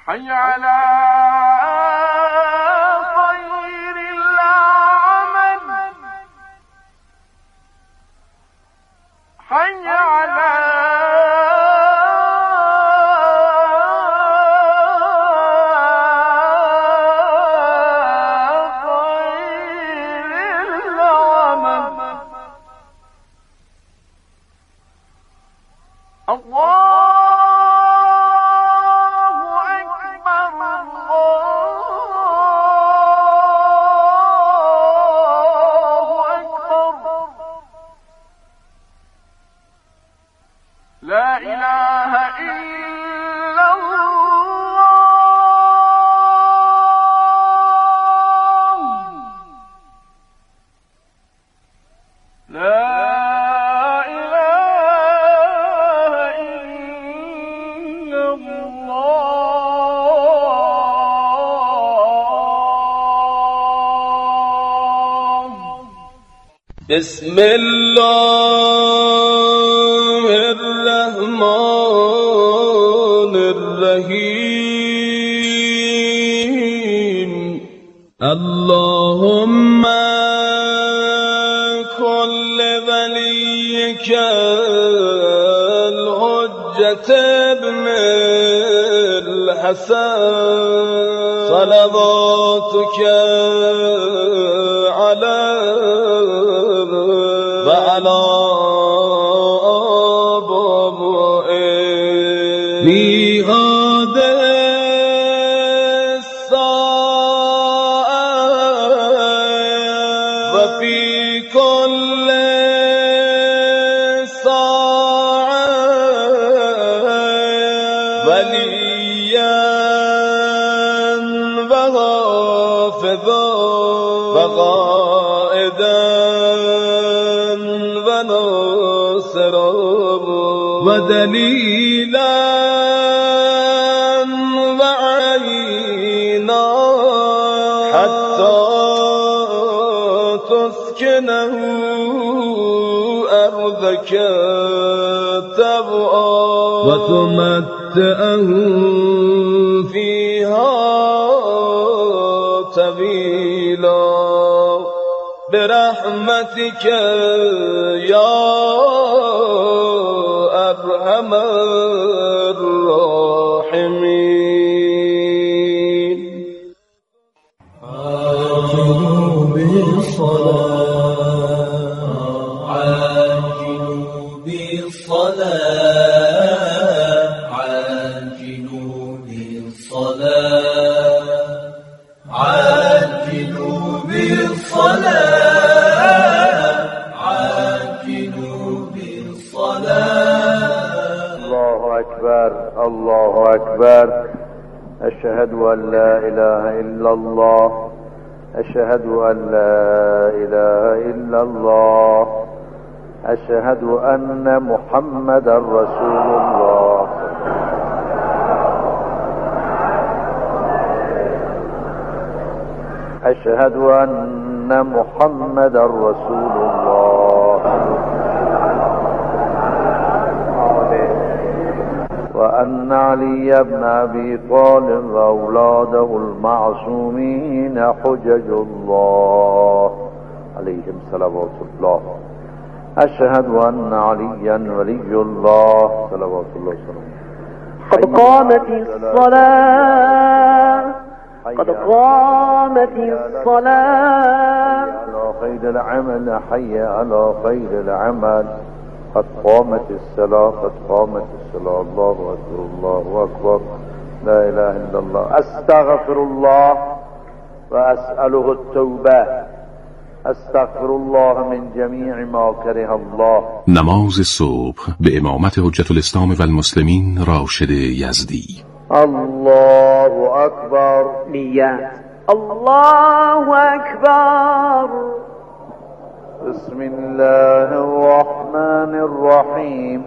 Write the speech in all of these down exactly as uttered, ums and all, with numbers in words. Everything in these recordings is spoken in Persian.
حي على خير العمل حي على خير العمل الله لا إله إلا الله لا إله إلا الله بسم الله الرحمن الرحيم اللهم كل وليك الحجة ابن الحسن صلواتك عليه وعلى في هذه الساعة وفي كل ساعة وليا وحافظا وقائدا وناصرا ودليلا وعينا حتى تسكنه أرضك طوعا وتمتعه فيها طويلا برحمتك يا أرحم الراحمين عاجلوا بالصلاة عاجلوا بالصلاة عاجلوا بالصلاة عاجلوا بالصلاة عاجلوا بالصلاة الله أكبر الله أكبر أشهد أن لا إله إلا الله أشهد أن لا إله إلا الله أشهد أن محمد رسول الله أشهد أن محمد رسول الله وأن علي بن أبي طالب وأولاده المعصومين حجج الله عليهم صلوات الله أشهد أن عليا ولي الله صلوات الله وسلامه قد قامت الصلاة قد قامت الصلاة على خير العمل حي على خير العمل قد قامت الصلاة قد قامت الصلاة الله أكبر الله أكبر لا إله إلا الله أستغفر الله وأسأله التوبة استغفر الله من جمیع ما کره الله. نماز صبح به امامت حجت الاسلام و المسلمین راشد یزدی. الله اکبر. نیت. الله اکبر. بسم الله الرحمن الرحیم.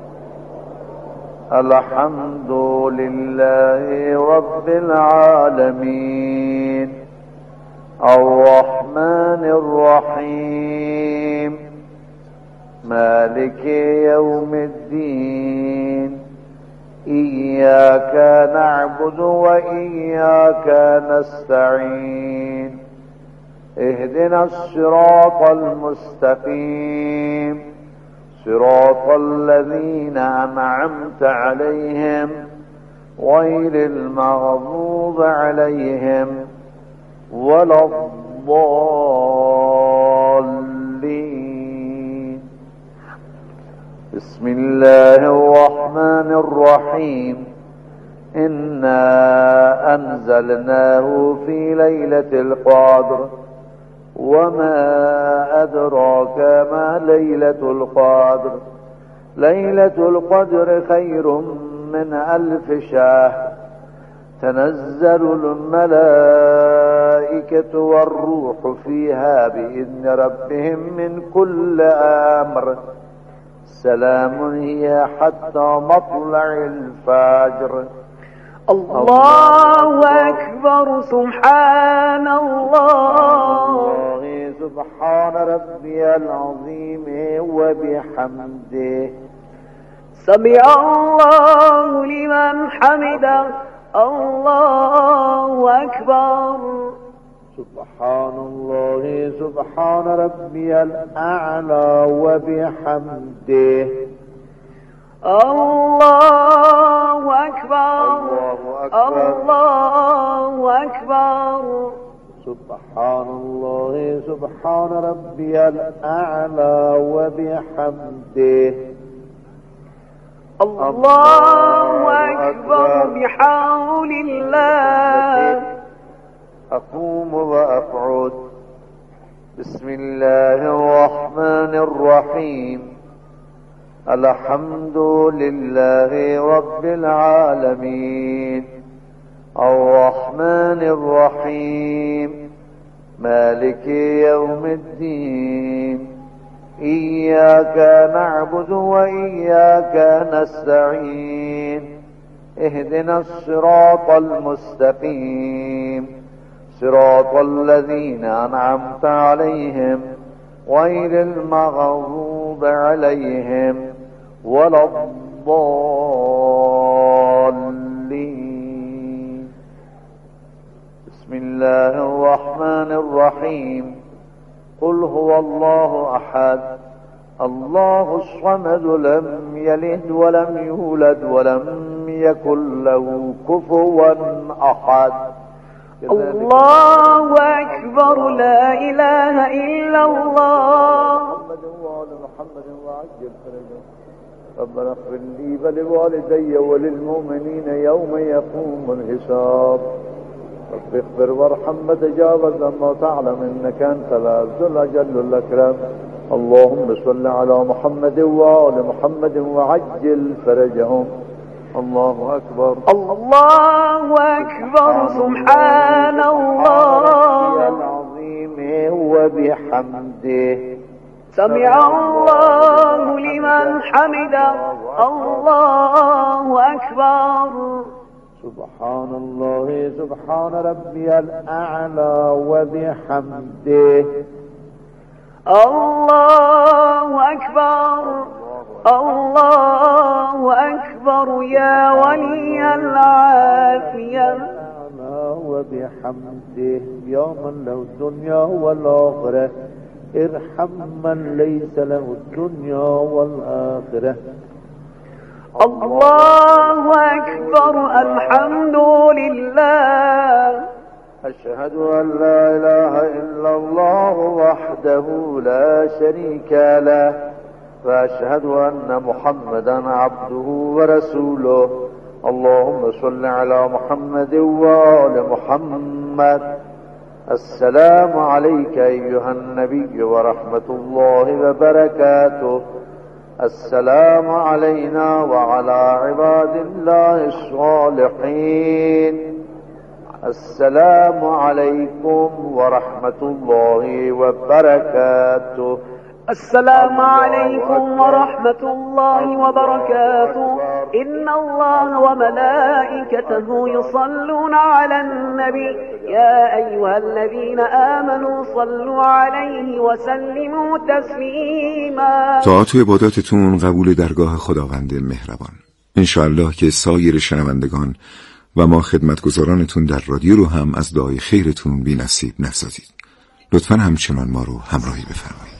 الحمد لله رب العالمين الرحمن الرحيم مالك يوم الدين إياك نعبد وإياك نستعين اهدنا الصراط المستقيم صراط الذين أنعمت عليهم غير المغضوب عليهم ولا الضالين. بسم الله الرحمن الرحيم. إنا أنزلناه في ليلة القدر وما أدراك ما ليلة القدر ليلة القدر خير من ألف شهر تنزل الملائكة والروح فيها بإذن ربهم من كل أمر سلام هي حتى مطلع الفجر. الله أكبر. سبحان الله. سبحان ربي العظيم وبحمده. سمع الله لمن حمده. الله أكبر. سبحان الله سبحان ربي الأعلى وبحمده. الله أكبر. الله أكبر. الله أكبر. سبحان الله سبحان ربي الأعلى وبحمده. الله أكبر بحول الله. أقوم وأقعد. بسم الله الرحمن الرحيم. الحمد لله رب العالمين الرحمن الرحيم مالك يوم الدين إياك نعبد وإياك نستعين اهدنا الصراط المستقيم صراط الذين أنعمت عليهم غير المغضوب عليهم ولا الضالين. بسم الله الرحمن الرحيم. قل هو الله أحد الله الصمد لم يلد ولم يولد ولم يكن له كفوا أحد. الله أكبر. لا إله إلا الله. محمد وآل محمد وعجل فرجهم. ربنا اغفر لي ولوالدي وللمؤمنين يوم يقوم الحساب. رب اغفر وارحم وتجاوز ما تعلم إنك أنت العز الأجل الأكرم. اللهم صل على محمد وآل محمد وعجل فرجهم. الله أكبر. الله أكبر. سبحان الله العظيم وبحمده. سمع الله لمن حمده. الله أكبر. سبحان الله سبحان ربي الأعلى وبحمده. الله أكبر. الله أكبر. يا ولي العافية. وبحمده. يا من له الدنيا والآخرة ارحم من ليس له الدنيا والآخرة. الله أكبر. الحمد لله. أشهد أن لا إله إلا الله وحده لا شريك له وأشهد أن محمدا عبده ورسوله. اللهم صل على محمد وآل محمد. السلام عليك أيها النبي ورحمة الله وبركاته. السلام علينا وعلى عباد الله الصالحين. السلام عليكم ورحمة الله وبركاته. السلام عليكم ورحمة الله وبركاته. إن الله وملائكته يصلون على النبي يا أيها الذين آمنوا صلوا عليه وسلموا تسلیما. طاعت و عباداتتون قبول درگاه خداوند مهربان. انشاءالله که سایر شنوندگان و ما خدمتگزارانتون در رادیو رو هم از دعای خیرتون بی نصیب نسازید. لطفاً همچنان ما رو همراهی بفرمایید.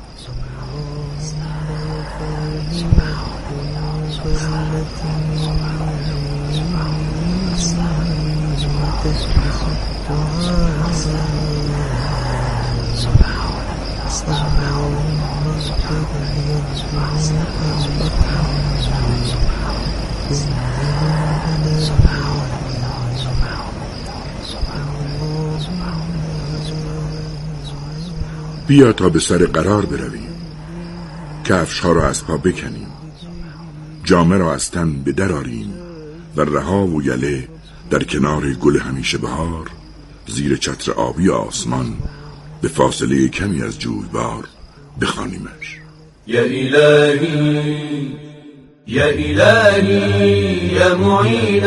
بیا تا به سر قرار برویم، کفش ها را از پا بکنیم، جامه را از تن بدراریم و رها و یله در کنار گل همیشه بهار، زیر چتر آبی آسمان به فاصله کمی از جویبار بخوانیمش. یا الهی یا الهی یا معین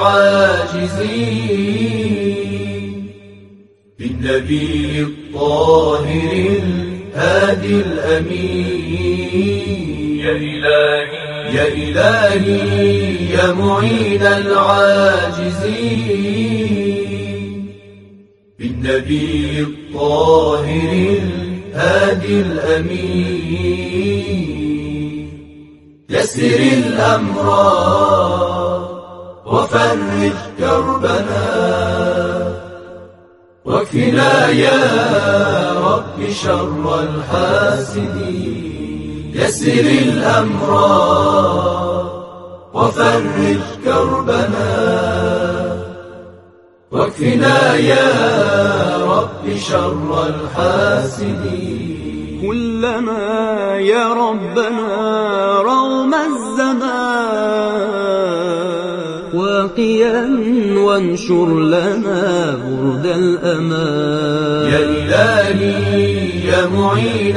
العاجزین بالنبی الطاهر الهادی الامین. یا الهی یا الهی یا معین العاجزین بالنبی الطاهر الهادي الأمين. يسر الأمر وفرج كربنا واكفنا يا رب شر الحاسدين. يسر الأمر وفرج كربنا واكفنا يا رب شر الحاسدين. كلما يا ربنا روم الزمان واقيا وانشر لنا برد الأمان. يا إلهي يا معين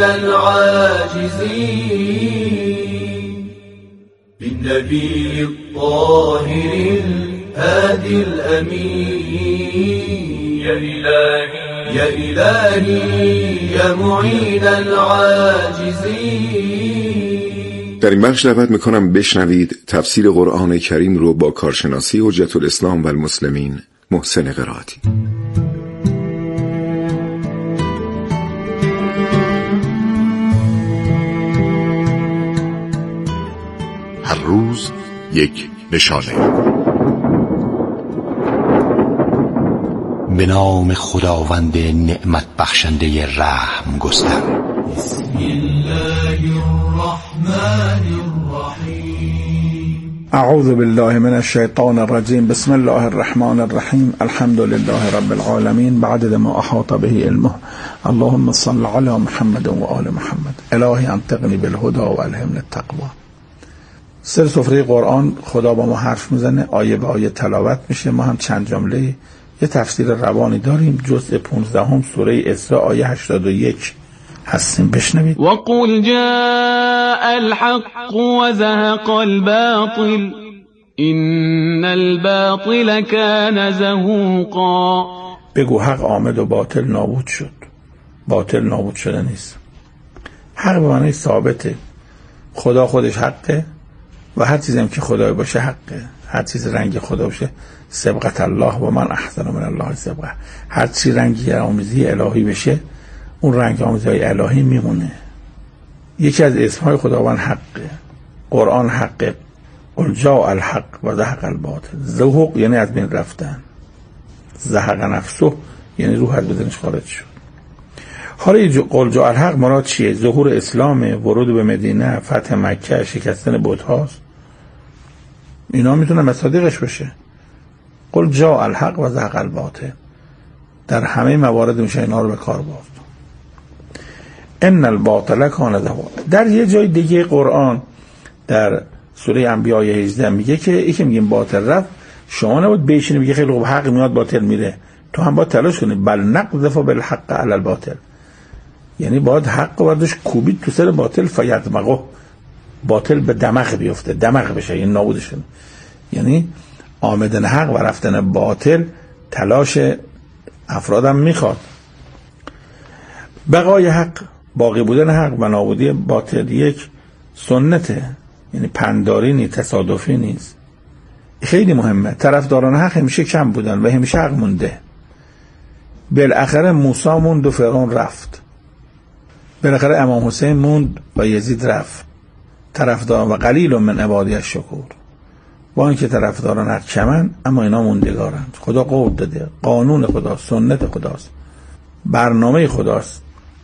العاجزين بالنبي الطاهر الهادي الأمين. يا إلهي يا إلهي يا معين العاجزين. در این بخش دعوت میکنم بشنوید تفسیر قرآن کریم رو با کارشناسی حجت الاسلام و المسلمین محسن قرائتی. هر روز یک نشانه. به نام خداوند نعمت بخشنده رحم گستر. بسم الله الرحمن الرحیم. اعوذ بالله من الشیطان الرجیم. بسم الله الرحمن الرحیم. الحمد لله رب العالمین بعدد ما احاط به علمه. اللهم صل علی محمد و آل محمد. الهی انطقنی بالهدى و الهمنی التقوی. سر سفره قرآن خدا با ما حرف میزنه، آیه به آیه تلاوت میشه. ما هم چند جمله یه تفسیر روانی داریم. جزء پانزدهم سوره اسراء آیه هشتاد و یک هستیم. بشنوید. وقل جاء الحق وزهق الباطل إن الباطل كان زهوقا. بگو حق آمد و باطل نابود شد. باطل نابود شده نیست. حق به معنی ثابته. خدا خودش حقه و هر چیزی هم که خدای باشه حقه. هر چیز رنگ خدا باشه سبقت الله و من احسن من الله سبقه. هر چی رنگی آمیزی الهی بشه اون رنگ آمیزی الهی میمونه. یکی از اسمهای خداوند حقه. قرآن حقه. قل جاء الحق و زهق الباطل. زهوق یعنی از بین رفتن. زهق نفسه یعنی روح از بدنش خارج شد. حالا قل جاء الحق مراد چیه؟ ظهور اسلام، ورود به مدینه، فتح مکه، شکستن بت‌هاست. اینا میتونه مصادیقش باشه. قل جاء الحق و زهق الباطل. در همه موارد میشه اینا رو به کار برد. ان الباطل کان زهوقا. در یه جای دیگه قرآن در سوره انبیاء هجده میگه که یکی میگیم باطل رفت، شما نباید بشینی میگه خیلی خوب حق میاد باطل میره، تو هم باید تلاش کنی. بل نقذف بالحق علی الباطل. یعنی باید حق و داش کوبید تو سر باطل فیدمغه. باطل به دماغ بیفته، دماغ بشه، یعنی نابود شه. یعنی آمدن حق و رفتن باطل تلاش افرادم میخواد. بقای حق، باقی بودن حق و نابودی باطل یک سنته. یعنی پنداری نیست، تصادفی نیست. خیلی مهمه. طرفداران حق همیشه کم بودن و همیشه حق مونده. بالاخره موسی موند و فرعون رفت. بالاخره امام حسین موند و یزید رفت. طرفداران و قلیل من عبادی الشکور. با اینکه طرفداران حق کمن اما اینا موندگارند. خدا قول داده، قانون خدا، سنت خداست، برنامه خداست.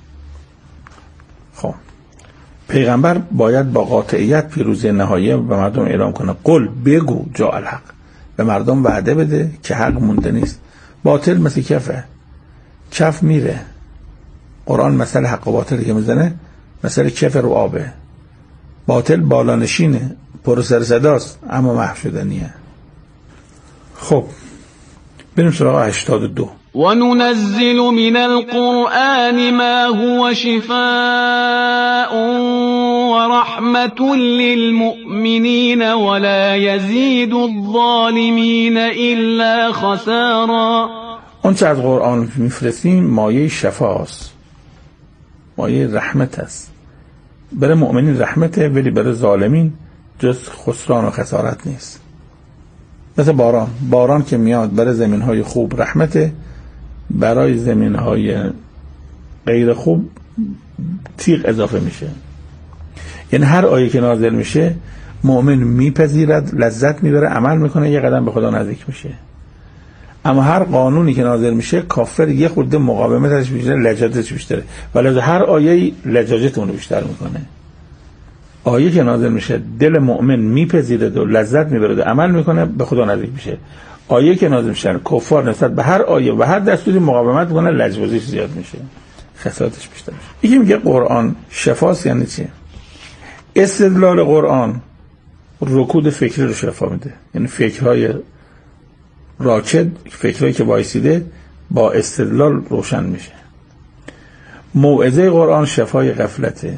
خب پیغمبر باید با قاطعیت پیروزی نهایی به مردم اعلام کنه. قل بگو جا الحق، به مردم وعده بده که حق مونده نیست. باطل مثل کفه، کف میره. قرآن مثل حق و باطل که میزنه مثل کف رو آبه. باطل بالانشینه، پر سر صداست اما محو شدنیه. خب بریم سراغ هشتاد و دو. وننزل من القرآن ما هو شفاء ورحمة للمؤمنين ولا يزيد الظالمين إلا خسارا. اون چه از قرآن میفرستیم مایه شفاست، مایه رحمت است. برای مؤمنین رحمته ولی برای ظالمین جز خسران و خسارت نیست. مثل باران، باران که میاد برای زمینهای خوب رحمته، برای زمینهای غیر خوب تیغ اضافه میشه. یعنی هر آیه که نازل میشه مؤمن میپذیرد، لذت میبره، عمل میکنه، یه قدم به خدا نزدیک میشه. اما هر قانونی که نازل میشه کافر یه خورده مقاومتش بیشتره، لجاجتش بیشتره، ولی هر آیه لجاجت اون رو بیشتر میکنه. آیه که نازل میشه دل مؤمن میپذیره و لذت میبره و عمل میکنه، به خدا نزدیک میشه. آیه که نازل میشه کفار نسبت به هر آیه و هر دستوری مقاومت میکنه، لجبازیش زیاد میشه، خسارتش بیشتر میشه. یکی میگه قرآن شفاست، یعنی چی؟ استدلال قرآن رکود فکری رو شفا میده. یعنی فکرهای راکد، فکرهایی که وایسیده با استدلال روشن میشه. موعظه قرآن شفای غفلته.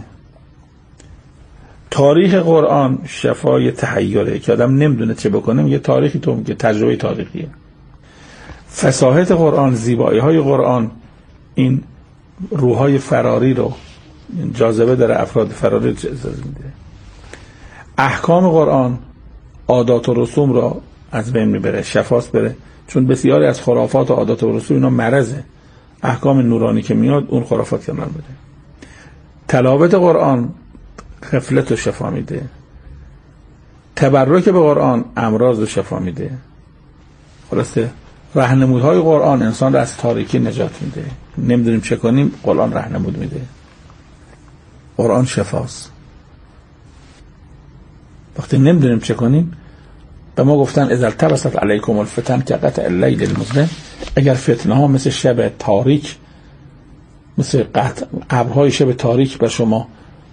تاریخ قرآن شفای تحیره که آدم نمیدونه چه بکنه، میگه تاریخی تو میگه تجربه تاریخیه. فصاحت قرآن، زیبایی های قرآن این روحای فراری رو جاذبه داره، افراد فراری رو اجازه میده. احکام قرآن عادات و رسوم را از بین میبره، شفاست بره، چون بسیاری از خرافات و عادات و رسوم اینا مرضه. احکام نورانی که میاد اون خرافات کنار بده. تلاوت قرآن غفلت رو شفا میده. تبرک به قرآن امراض رو شفا میده. خلاصه راهنمودهای قرآن انسان رو از تاریکی نجات میده. نمیدونیم چه کنیم، قرآن راهنمود میده. قرآن شفاست. وقتی نمیدونیم چه کنیم، به ما گفتن اذا التبست علیکم الفتن کقطع اللیل المظلم، اگر فتنه ها مثل شب تاریک، مثل قطع ابرهای شب تاریک بر شما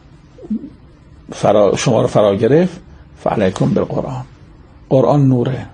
فرا شما رو فرا گرفت، فعلیکم بالقرآن. قرآن نوره.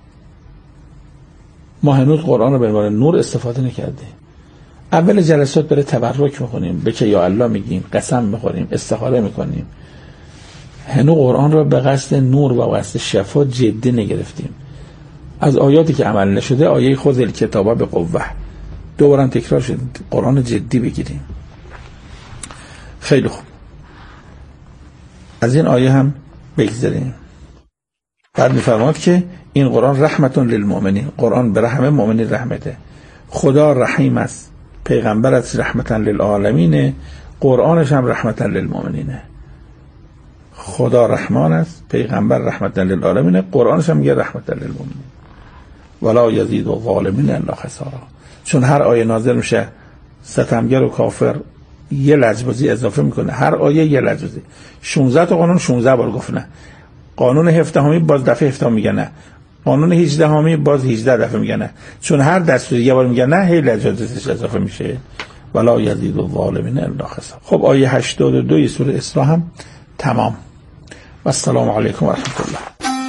ما هنوز قرآن رو به عنوان نور استفاده نکردیم. اول جلسات بره تبرک میکنیم، به که یا الله میگیم، قسم میخوریم، استخاره میکنیم. هنوز قرآن رو به قصد نور و قصد شفا جدی نگرفتیم. از آیاتی که عمل نشده آیه خذ الکتاب بقوه دوباره تکرار شد. قرآن جدی بگیریم. خیلی خوب، از این آیه هم بگذاریم. بعد میفرماد که این قرآن رحمتون للمؤمنین، قرآن به همه مؤمنین رحمته. خدا رحیم است، پیغمبرت رحمتن للعالمین، قرآنش هم رحمتن للمؤمنینه. خدا رحمان است، پیغمبر رحمتن للعالمین، قرآنش هم میگه رحمتن للمؤمنین. ولا یزید الظالمین الا خسارا. چون هر آیه نازل میشه ستمگر و کافر یه لجبازی اضافه میکنه. هر آیه یه لجبازی. شانزده تا قانون شانزده بار گفت نه. قانون هفدهمی باز دفعه هفده میگه نه. قانون هجدهمی باز هجده دفعه میگه نه. چون هر دستور یه بار میگه نه، هی لجبازیش اضافه میشه. ولا یزید الظالمین الا خسارا. خب آیه هشتاد و دو سوره اسراء هم تمام. و السلام علیکم و رحمت الله.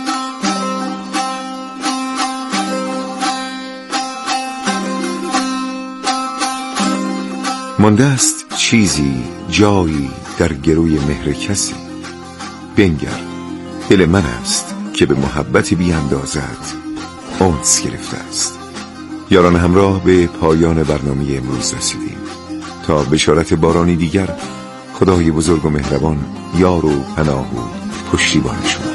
مانده است چیزی جایی در گروی مهر کسی، بنگر دل من است که به محبت بی اندازت انس گرفته است. یاران همراه به پایان برنامه امروز رسیدیم. تا بشارت بارانی دیگر، خدای بزرگ و مهربان یار و پناه و پشتیبان شما.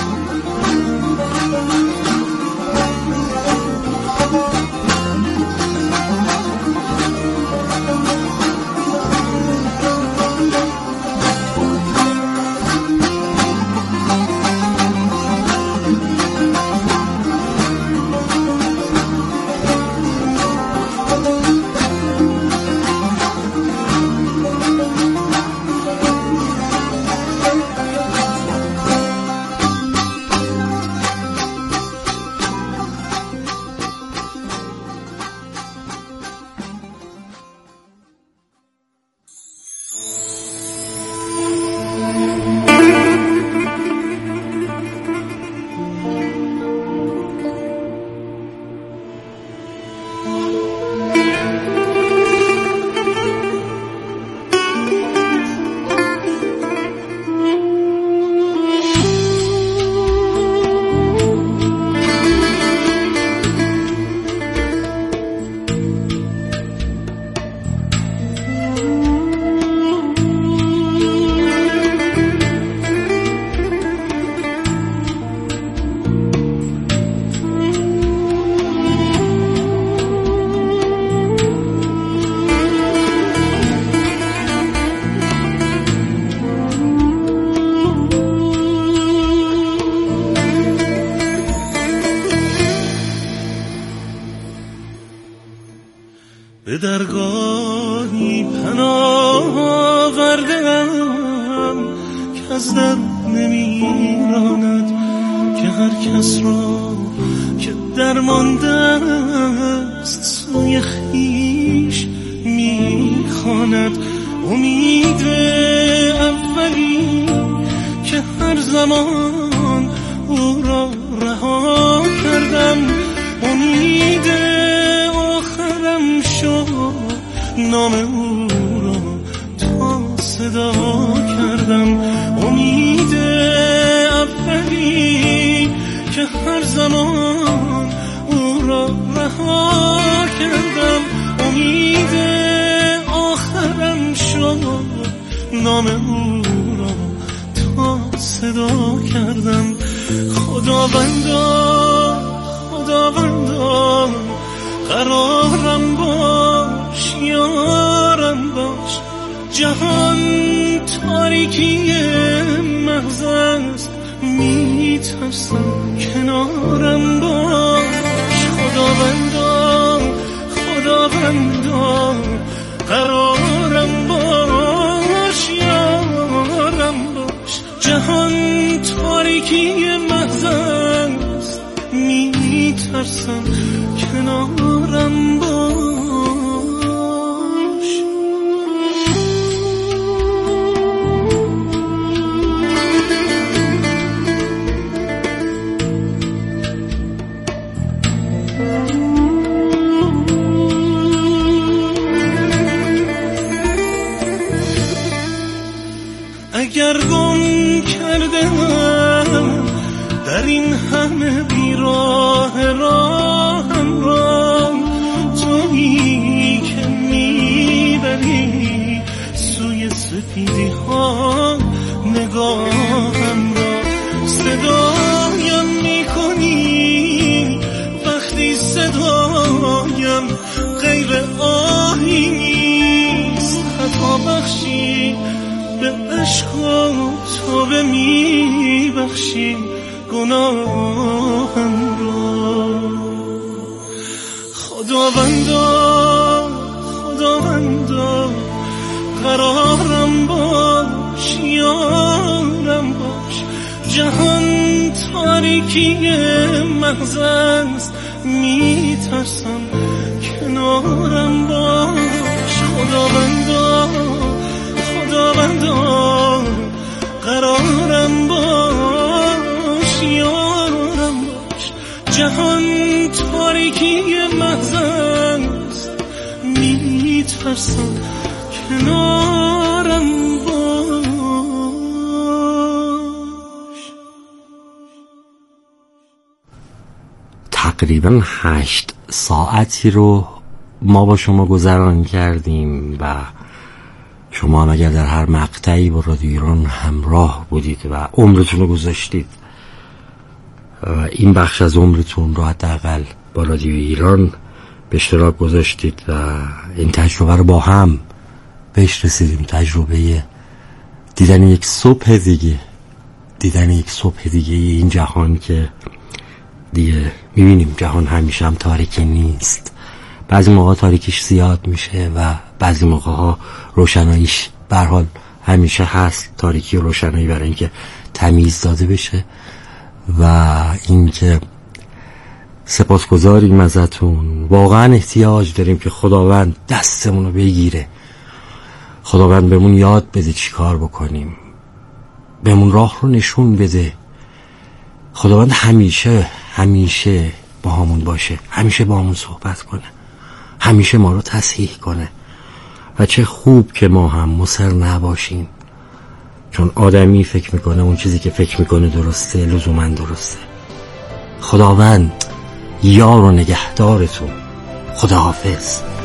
به درگاهی پناه آورده‌ام که از در نمیراند، که هر کس را که درمانده است سوی خویش میخواند. امید اولی که هر زمان او را رها کردم، امید آخرم شد نام او را تا صدا کردم. امید اولی که هر زمان او را رها کردم، امید آخرم شد نام او را تا صدا کردم. خداوندا خداوندا قرارم باش، یارم باش، جهان تاریکی محض است، میترسم کنارم باش. خداوندا خداوندا قرارم باش، یارم باش، جهان تاریکی محض است، میترسم کنارم باش. اگر گم کردم در این همه بیراه راهم را، تویی که میبری سوی سپیدی ها نگاهم را. صدایم میکنی وقتی صدایم غیر آهی نیست، خطا بخشی به عشق و توبه میبخشی گناهم را. خداوندا خداوندا قرارم باش، یارم باش، جهان تاریکی محض است، میترسم کنارم باش. خداوندا خداوندا قرارم باش، یارم باش، جهان تاریکی محض است، میترسم کنارم باش. تقریبا هشت ساعتی رو ما با شما گذران کردیم و شما هم اگر در هر مقطعی با رادیو ایران همراه بودید و عمرتون رو گذاشتید و این بخش از عمرتون رو حداقل با رادیو ایران به اشتراک گذاشتید و این تجربه رو با هم بهش رسیدیم، تجربه دیدن یک صبح دیگه، دیدن یک صبح دیگه این جهان که دیگه میبینیم جهان همیشه هم تاریکی نیست. بعضی موقع تاریکیش زیاد میشه و بعضی موقع ها روشناییش به هر حال همیشه هست، تاریکی و روشنایی، برای اینکه تمیز داده بشه. و اینکه سپاسگزاریم ازتون، واقعا احتیاج داریم که خداوند دستمون رو بگیره، خداوند بهمون یاد بده چی کار بکنیم، بهمون راه رو نشون بده. خداوند همیشه همیشه با همون باشه، همیشه با همون صحبت کنه، همیشه ما رو تصحیح کنه. و چه خوب که ما هم مصر نباشیم، چون آدمی فکر میکنه اون چیزی که فکر میکنه درسته لزوما درسته. خداوند یار و نگهدارتون. خداحافظ.